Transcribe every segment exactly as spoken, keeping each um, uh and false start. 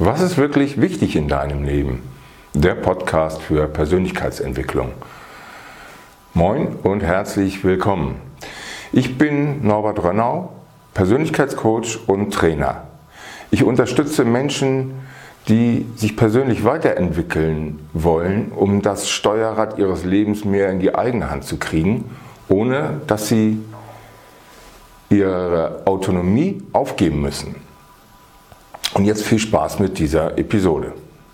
Was ist wirklich wichtig in deinem Leben? Der Podcast für Persönlichkeitsentwicklung. Moin und herzlich willkommen. Ich bin Norbert Rönnau, Persönlichkeitscoach und Trainer. Ich unterstütze Menschen, die sich persönlich weiterentwickeln wollen, um das Steuerrad ihres Lebens mehr in die eigene Hand zu kriegen, ohne dass sie ihre Autonomie aufgeben müssen. Und jetzt viel Spaß mit dieser Episode.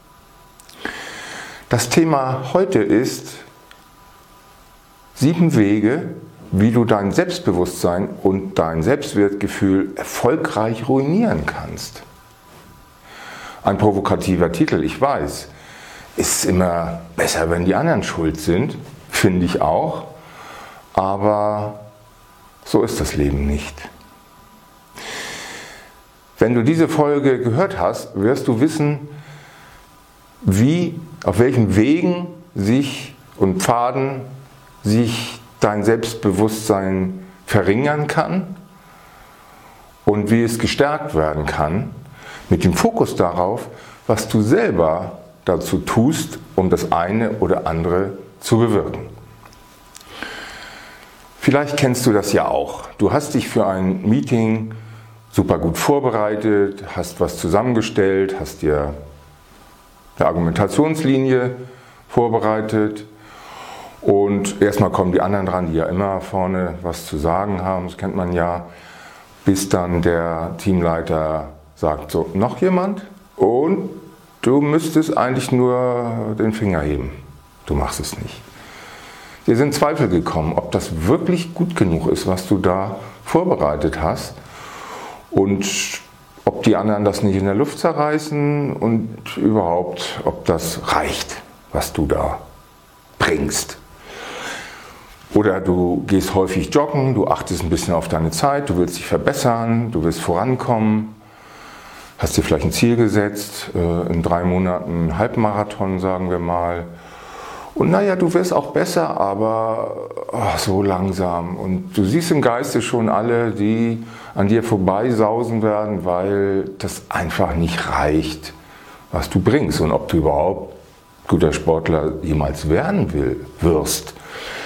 Das Thema heute ist sieben Wege, wie du dein Selbstbewusstsein und dein Selbstwertgefühl erfolgreich ruinieren kannst. Ein provokativer Titel, ich weiß. Ist immer besser, wenn die anderen schuld sind, finde ich auch. Aber so ist das Leben nicht. Wenn du diese Folge gehört hast, wirst du wissen, wie, auf welchen Wegen sich und Pfaden sich dein Selbstbewusstsein verringern kann und wie es gestärkt werden kann, mit dem Fokus darauf, was du selber dazu tust, um das eine oder andere zu bewirken. Vielleicht kennst du das ja auch. Du hast dich für ein Meeting super gut vorbereitet, hast was zusammengestellt, hast dir eine Argumentationslinie vorbereitet und erstmal kommen die anderen dran, die ja immer vorne was zu sagen haben, das kennt man ja, bis dann der Teamleiter sagt so, noch jemand? Und du müsstest eigentlich nur den Finger heben. Du machst es nicht. Dir sind Zweifel gekommen, ob das wirklich gut genug ist, was du da vorbereitet hast. Und ob die anderen das nicht in der Luft zerreißen und überhaupt, ob das reicht, was du da bringst. Oder du gehst häufig joggen, du achtest ein bisschen auf deine Zeit, du willst dich verbessern, du willst vorankommen, hast dir vielleicht ein Ziel gesetzt, in drei Monaten Halbmarathon, sagen wir mal. Und naja, du wirst auch besser, aber oh, so langsam. Und du siehst im Geiste schon alle, die an dir vorbeisausen werden, weil das einfach nicht reicht, was du bringst. Und ob du überhaupt guter Sportler jemals werden will, wirst.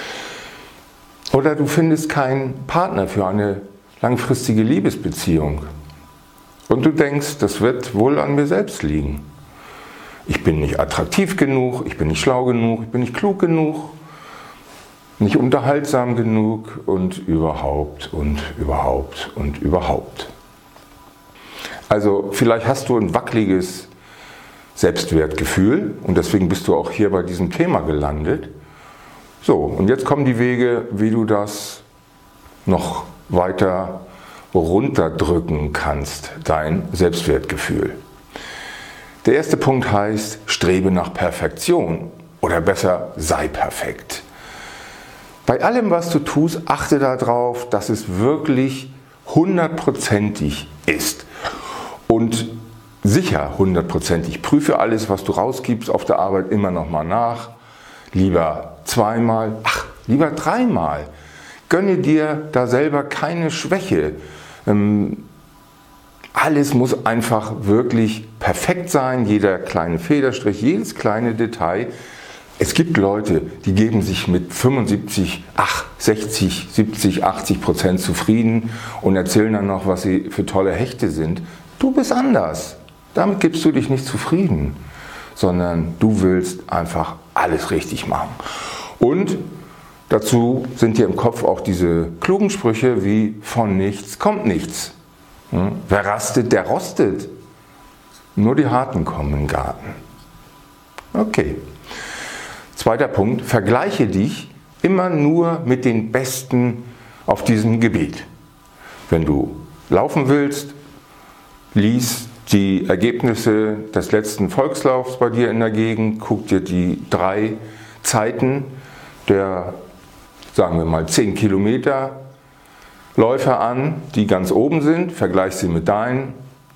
Oder du findest keinen Partner für eine langfristige Liebesbeziehung. Und du denkst, das wird wohl an mir selbst liegen. Ich bin nicht attraktiv genug, ich bin nicht schlau genug, ich bin nicht klug genug, nicht unterhaltsam genug und überhaupt und überhaupt und überhaupt. Also vielleicht hast du ein wackeliges Selbstwertgefühl und deswegen bist du auch hier bei diesem Thema gelandet. So, und jetzt kommen die Wege, wie du das noch weiter runterdrücken kannst, dein Selbstwertgefühl. Der erste Punkt heißt, strebe nach Perfektion oder besser, sei perfekt. Bei allem, was du tust, achte darauf, dass es wirklich hundertprozentig ist. Und sicher hundertprozentig. Prüfe alles, was du rausgibst auf der Arbeit immer nochmal nach. Lieber zweimal, ach, lieber dreimal. Gönne dir da selber keine Schwäche. Ähm, Alles muss einfach wirklich perfekt sein, jeder kleine Federstrich, jedes kleine Detail. Es gibt Leute, die geben sich mit fünfundsiebzig, ach, sechzig, siebzig, achtzig Prozent zufrieden und erzählen dann noch, was sie für tolle Hechte sind. Du bist anders. Damit gibst du dich nicht zufrieden, sondern du willst einfach alles richtig machen. Und dazu sind dir im Kopf auch diese klugen Sprüche wie von nichts kommt nichts. Hm? Wer rastet, der rostet. Nur die Harten kommen in den Garten. Okay. Zweiter Punkt, vergleiche dich immer nur mit den Besten auf diesem Gebiet. Wenn du laufen willst, lies die Ergebnisse des letzten Volkslaufs bei dir in der Gegend, guck dir die drei Zeiten der, sagen wir mal, zehn Kilometer Läufer an, die ganz oben sind, vergleich sie mit deinen,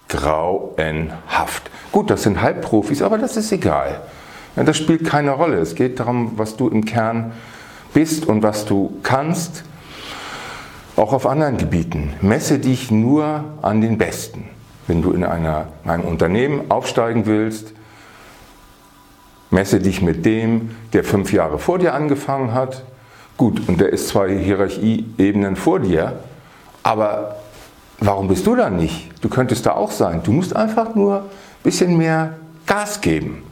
grauenhaft. Gut, das sind Halbprofis, aber das ist egal. Das spielt keine Rolle. Es geht darum, was du im Kern bist und was du kannst. Auch auf anderen Gebieten. Messe dich nur an den Besten. wenn du in einer, einem Unternehmen aufsteigen willst, messe dich mit dem, der fünf Jahre vor dir angefangen hat. Gut, und der ist zwei Hierarchieebenen vor dir, aber warum bist du da nicht? Du könntest da auch sein. Du musst einfach nur ein bisschen mehr Gas geben.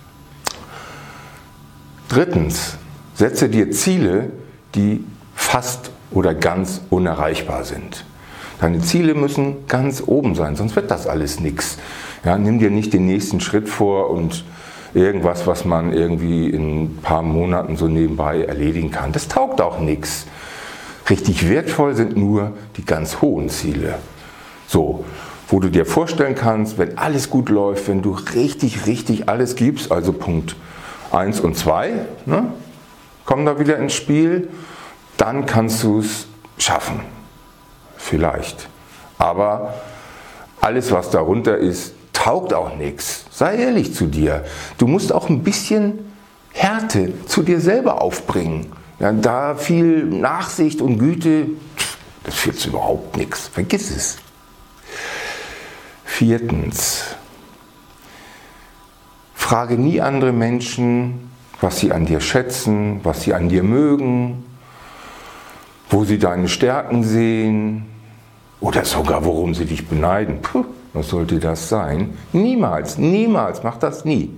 Drittens, setze dir Ziele, die fast oder ganz unerreichbar sind. Deine Ziele müssen ganz oben sein, sonst wird das alles nichts. Ja, nimm dir nicht den nächsten Schritt vor und irgendwas, was man irgendwie in ein paar Monaten so nebenbei erledigen kann. Das taugt auch nichts. Richtig wertvoll sind nur die ganz hohen Ziele. So, wo du dir vorstellen kannst, wenn alles gut läuft, wenn du richtig, richtig alles gibst, also Punkt eins und zwei, ne, kommen da wieder ins Spiel, dann kannst du es schaffen. Vielleicht. Aber alles, was darunter ist, taugt auch nichts. Sei ehrlich zu dir. Du musst auch ein bisschen Härte zu dir selber aufbringen. Ja, da viel Nachsicht und Güte, das führt zu überhaupt nichts. Vergiss es. Viertens. Frage nie andere Menschen, was sie an dir schätzen, was sie an dir mögen, wo sie deine Stärken sehen oder sogar worum sie dich beneiden. Puh, was sollte das sein? Niemals, niemals, mach das nie.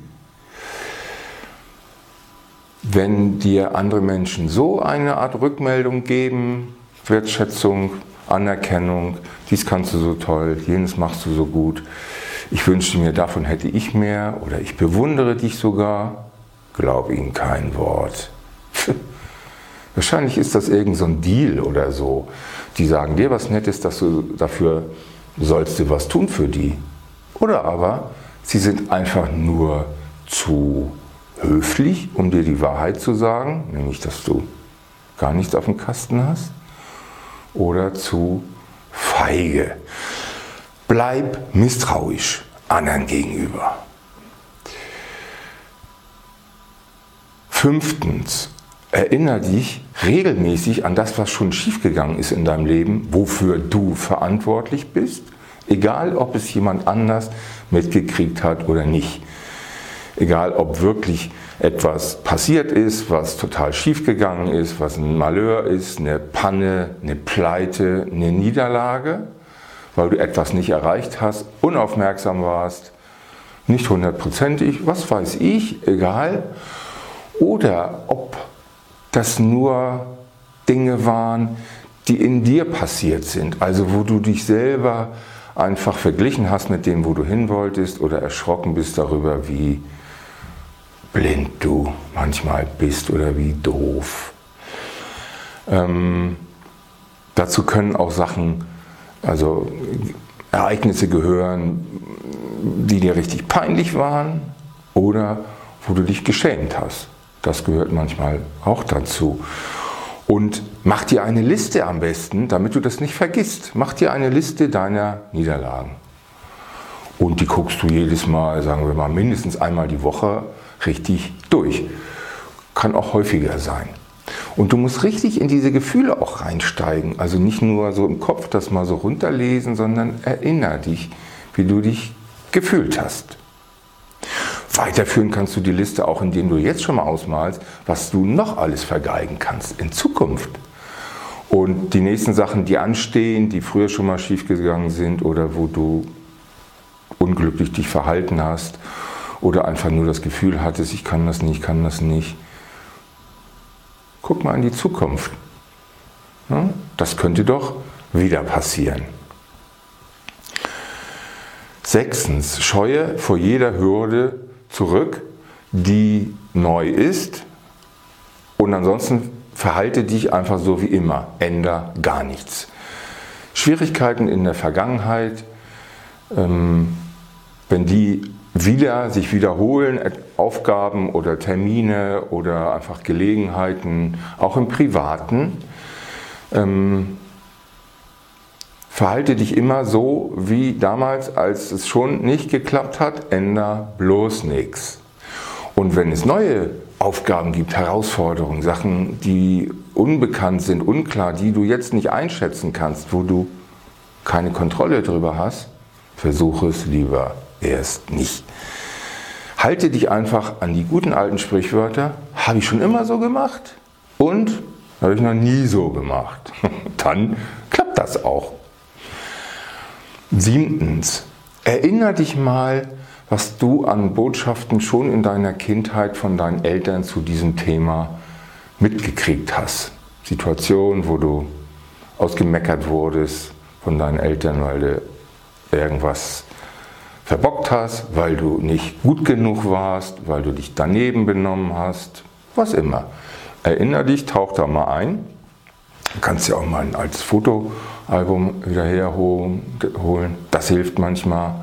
Wenn dir andere Menschen so eine Art Rückmeldung geben, Wertschätzung, Anerkennung, dies kannst du so toll, jenes machst du so gut, ich wünschte mir, davon hätte ich mehr oder ich bewundere dich sogar, glaub ihnen kein Wort. Wahrscheinlich ist das irgend so ein Deal oder so. Die sagen dir was Nettes, dass du dafür sollst du was tun für die. Oder aber sie sind einfach nur zu höflich, um dir die Wahrheit zu sagen, nämlich dass du gar nichts auf dem Kasten hast. Oder zu feige. Bleib misstrauisch anderen gegenüber. Fünftens, erinnere dich regelmäßig an das, was schon schiefgegangen ist in deinem Leben, wofür du verantwortlich bist, egal ob es jemand anders mitgekriegt hat oder nicht. Egal ob wirklich etwas passiert ist, was total schiefgegangen ist, was ein Malheur ist, eine Panne, eine Pleite, eine Niederlage, weil du etwas nicht erreicht hast, unaufmerksam warst, nicht hundertprozentig, was weiß ich, egal. Oder ob das nur Dinge waren, die in dir passiert sind, also wo du dich selber einfach verglichen hast mit dem, wo du hin wolltest oder erschrocken bist darüber, wie blind du manchmal bist oder wie doof. Ähm, dazu können auch Sachen, also Ereignisse gehören, die dir richtig peinlich waren oder wo du dich geschämt hast. Das gehört manchmal auch dazu. Und mach dir eine Liste am besten, damit du das nicht vergisst. Mach dir eine Liste deiner Niederlagen. Und die guckst du jedes Mal, sagen wir mal, mindestens einmal die Woche richtig durch. Kann auch häufiger sein. Und du musst richtig in diese Gefühle auch reinsteigen. Also nicht nur so im Kopf das mal so runterlesen, sondern erinnere dich, wie du dich gefühlt hast. Weiterführen kannst du die Liste auch, indem du jetzt schon mal ausmalst, was du noch alles vergeigen kannst in Zukunft. Und die nächsten Sachen, die anstehen, die früher schon mal schiefgegangen sind oder wo du unglücklich dich verhalten hast oder einfach nur das Gefühl hattest, ich kann das nicht, ich kann das nicht. Guck mal in die Zukunft. Ja, das könnte doch wieder passieren. Sechstens, scheue vor jeder Hürde zurück, die neu ist, und ansonsten verhalte dich einfach so wie immer, änder gar nichts. Schwierigkeiten in der Vergangenheit, ähm, wenn die wieder sich wiederholen, Aufgaben oder Termine oder einfach Gelegenheiten, auch im Privaten, ähm, verhalte dich immer so wie damals, als es schon nicht geklappt hat, änder bloß nichts. Und wenn es neue Aufgaben gibt, Herausforderungen, Sachen, die unbekannt sind, unklar, die du jetzt nicht einschätzen kannst, wo du keine Kontrolle drüber hast, versuche es lieber erst nicht. Halte dich einfach an die guten alten Sprichwörter. Habe ich schon immer so gemacht und habe ich noch nie so gemacht. Dann klappt das auch. Siebtens, erinnere dich mal, was du an Botschaften schon in deiner Kindheit von deinen Eltern zu diesem Thema mitgekriegt hast. Situationen, wo du ausgemeckert wurdest von deinen Eltern, weil du irgendwas verbockt hast, weil du nicht gut genug warst, weil du dich daneben benommen hast, was immer. Erinnere dich, tauch da mal ein. Du kannst ja auch mal ein altes Fotoalbum wieder herholen, das hilft manchmal.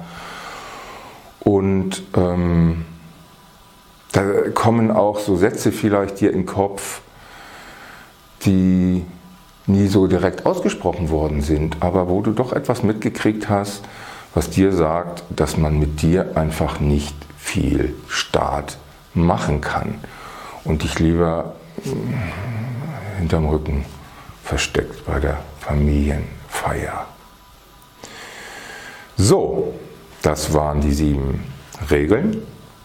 Und ähm, da kommen auch so Sätze vielleicht dir in den Kopf, die nie so direkt ausgesprochen worden sind, aber wo du doch etwas mitgekriegt hast, was dir sagt, dass man mit dir einfach nicht viel Staat machen kann und dich lieber hinterm Rücken versteckt bei der Familienfeier. So, das waren die sieben Regeln.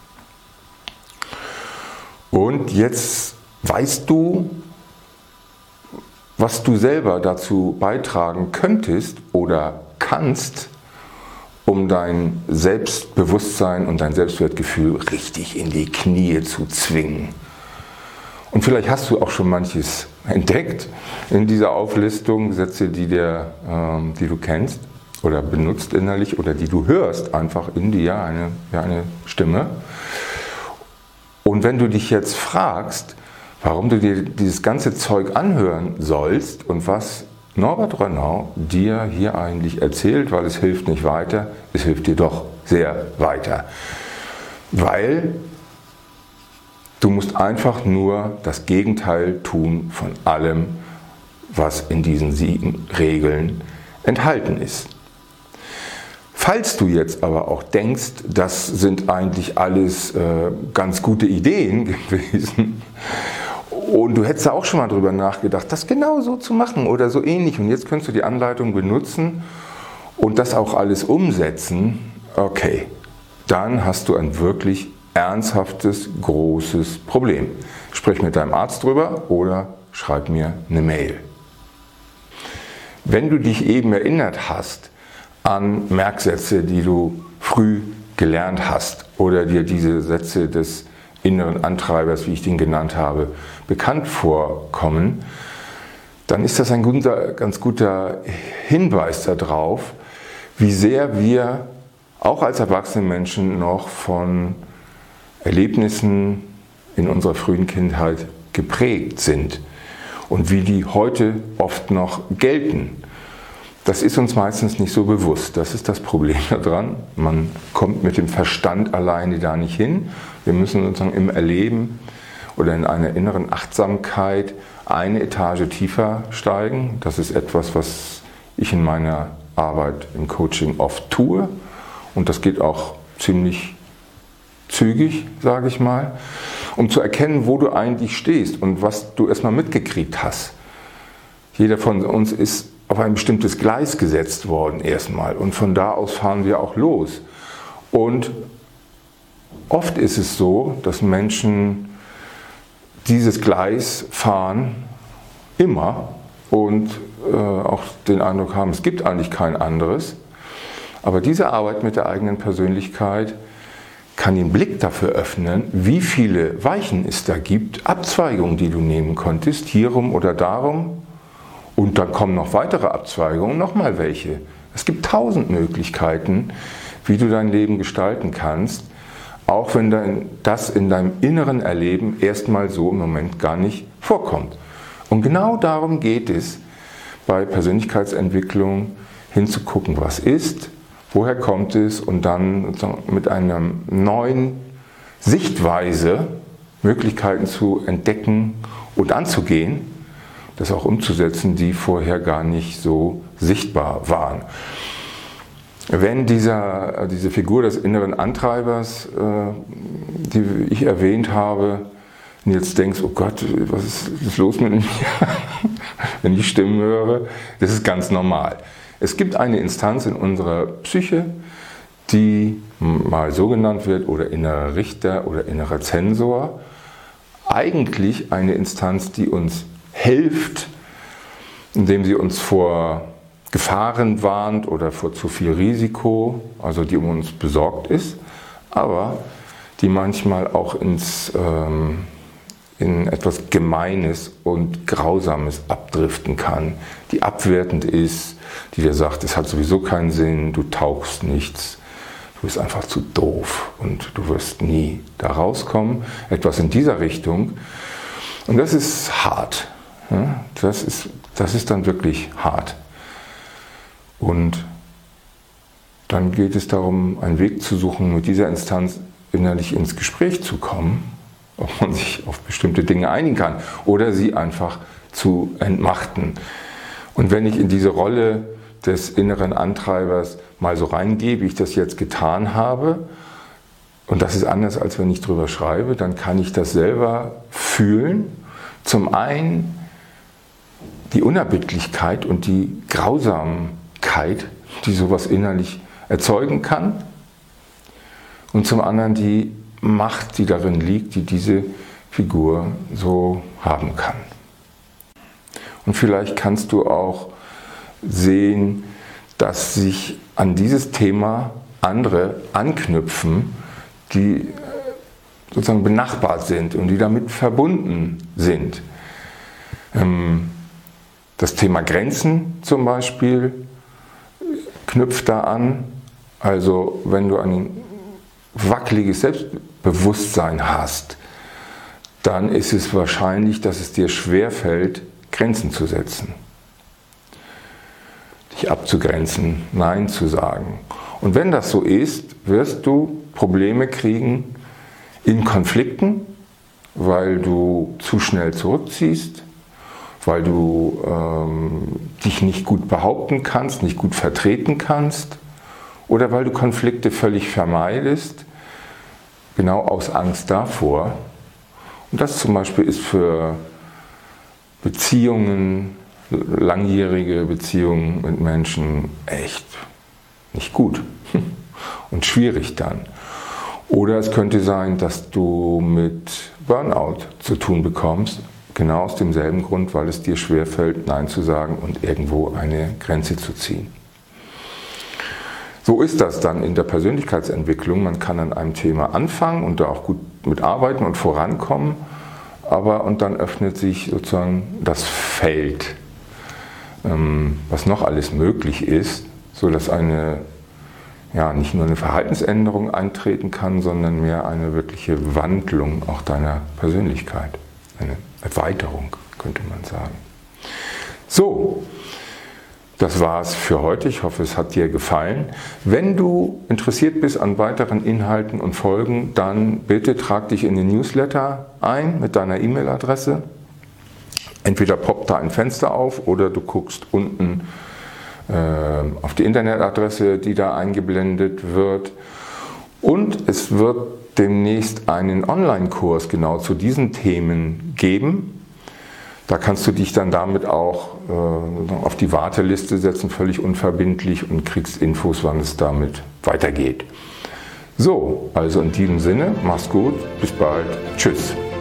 Und jetzt weißt du, was du selber dazu beitragen könntest oder kannst, um dein Selbstbewusstsein und dein Selbstwertgefühl richtig in die Knie zu zwingen. Und vielleicht hast du auch schon manches entdeckt in dieser Auflistung, Sätze, die, dir, ähm, die du kennst oder benutzt innerlich oder die du hörst einfach in dir, eine, ja, eine Stimme. Und wenn du dich jetzt fragst, warum du dir dieses ganze Zeug anhören sollst und was Norbert Rönnau dir hier eigentlich erzählt, weil es hilft nicht weiter, es hilft dir doch sehr weiter. Weil du musst einfach nur das Gegenteil tun von allem, was in diesen sieben Regeln enthalten ist. Falls du jetzt aber auch denkst, das sind eigentlich alles äh, ganz gute Ideen gewesen und du hättest da auch schon mal drüber nachgedacht, das genau so zu machen oder so ähnlich und jetzt könntest du die Anleitung benutzen und das auch alles umsetzen, okay, dann hast du ein wirklich ernsthaftes, großes Problem. Sprich mit deinem Arzt drüber oder schreib mir eine Mail. Wenn du dich eben erinnert hast an Merksätze, die du früh gelernt hast oder dir diese Sätze des inneren Antreibers, wie ich den genannt habe, bekannt vorkommen, dann ist das ein guter, ganz guter Hinweis darauf, wie sehr wir auch als erwachsene Menschen noch von Erlebnissen in unserer frühen Kindheit geprägt sind und wie die heute oft noch gelten. Das ist uns meistens nicht so bewusst. Das ist das Problem daran. Man kommt mit dem Verstand alleine da nicht hin. Wir müssen sozusagen im Erleben oder in einer inneren Achtsamkeit eine Etage tiefer steigen. Das ist etwas, was ich in meiner Arbeit im Coaching oft tue. Und das geht auch ziemlich zügig, sage ich mal, um zu erkennen, wo du eigentlich stehst und was du erstmal mitgekriegt hast. Jeder von uns ist auf ein bestimmtes Gleis gesetzt worden erstmal und von da aus fahren wir auch los. Und oft ist es so, dass Menschen dieses Gleis fahren immer und äh, auch den Eindruck haben, es gibt eigentlich kein anderes. Aber diese Arbeit mit der eigenen Persönlichkeit kann den Blick dafür öffnen, wie viele Weichen es da gibt, Abzweigungen, die du nehmen konntest, hierum oder darum. Und dann kommen noch weitere Abzweigungen, nochmal welche. Es gibt tausend Möglichkeiten, wie du dein Leben gestalten kannst, auch wenn dein, das in deinem inneren Erleben erstmal so im Moment gar nicht vorkommt. Und genau darum geht es, bei Persönlichkeitsentwicklung hinzugucken, was ist, woher kommt es und dann mit einer neuen Sichtweise Möglichkeiten zu entdecken und anzugehen, das auch umzusetzen, die vorher gar nicht so sichtbar waren. Wenn dieser, diese Figur des inneren Antreibers, die ich erwähnt habe, und jetzt denkst, oh Gott, was ist los mit mir, wenn ich Stimmen höre, das ist ganz normal. Es gibt eine Instanz in unserer Psyche, die mal so genannt wird, oder innerer Richter oder innerer Zensor, eigentlich eine Instanz, die uns hilft, indem sie uns vor Gefahren warnt oder vor zu viel Risiko, also die um uns besorgt ist, aber die manchmal auch ins, ähm, in etwas Gemeines und Grausames abdriften kann, die abwertend ist, die dir sagt, es hat sowieso keinen Sinn, du taugst nichts, du bist einfach zu doof und du wirst nie da rauskommen. Etwas in dieser Richtung. Und das ist hart. Ja? Das ist, das ist dann wirklich hart. Und dann geht es darum, einen Weg zu suchen, mit dieser Instanz innerlich ins Gespräch zu kommen, ob man sich auf bestimmte Dinge einigen kann oder sie einfach zu entmachten. Und wenn ich in diese Rolle des inneren Antreibers mal so reingehe, wie ich das jetzt getan habe, und das ist anders, als wenn ich drüber schreibe, dann kann ich das selber fühlen. Zum einen die Unerbittlichkeit und die Grausamkeit, die sowas innerlich erzeugen kann, und zum anderen die Macht, die darin liegt, die diese Figur so haben kann. Und vielleicht kannst du auch sehen, dass sich an dieses Thema andere anknüpfen, die sozusagen benachbart sind und die damit verbunden sind. Das Thema Grenzen zum Beispiel knüpft da an. Also wenn du ein wackeliges Selbstbewusstsein hast, dann ist es wahrscheinlich, dass es dir schwerfällt, Grenzen zu setzen. Dich abzugrenzen, Nein zu sagen. Und wenn das so ist, wirst du Probleme kriegen in Konflikten, weil du zu schnell zurückziehst, weil du ähm, dich nicht gut behaupten kannst, nicht gut vertreten kannst, oder weil du Konflikte völlig vermeidest, genau aus Angst davor. Und das zum Beispiel ist für Beziehungen, langjährige Beziehungen mit Menschen echt nicht gut und schwierig dann. Oder es könnte sein, dass du mit Burnout zu tun bekommst, genau aus demselben Grund, weil es dir schwerfällt, Nein zu sagen und irgendwo eine Grenze zu ziehen. So ist das dann in der Persönlichkeitsentwicklung. Man kann an einem Thema anfangen und da auch gut mitarbeiten und vorankommen, aber und dann öffnet sich sozusagen das Feld, ähm, was noch alles möglich ist, sodass eine, ja, nicht nur eine Verhaltensänderung eintreten kann, sondern mehr eine wirkliche Wandlung auch deiner Persönlichkeit, eine Erweiterung, könnte man sagen. So. Das war's für heute. Ich hoffe, es hat dir gefallen. Wenn du interessiert bist an weiteren Inhalten und Folgen, dann bitte trag dich in den Newsletter ein mit deiner E-Mail-Adresse. Entweder poppt da ein Fenster auf oder du guckst unten äh, auf die Internetadresse, die da eingeblendet wird. Und es wird demnächst einen Online-Kurs genau zu diesen Themen geben. Da kannst du dich dann damit auch äh, auf die Warteliste setzen, völlig unverbindlich, und kriegst Infos, wann es damit weitergeht. So, also in diesem Sinne, mach's gut, bis bald, tschüss.